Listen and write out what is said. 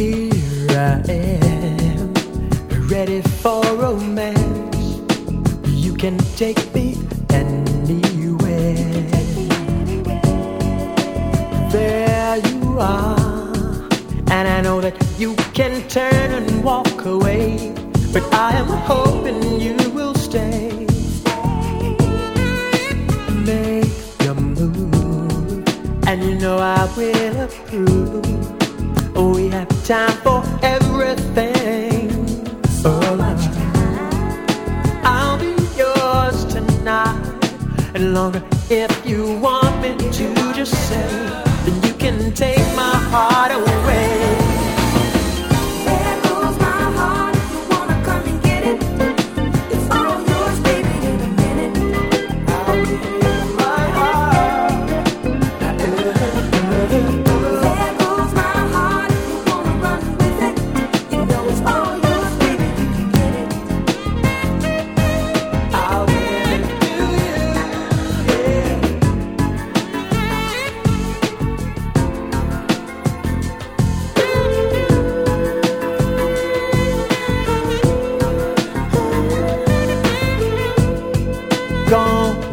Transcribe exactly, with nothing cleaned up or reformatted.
Here I am, ready for romance. You can take me anywhere. There you are, and I know that you can turn and walk away, but I am hoping you will stay. Make your move, and you know I will approve. We have time for everything. So much time. I'll be yours tonight and longer if you want me to. Just say, then you can take my heart away. Gone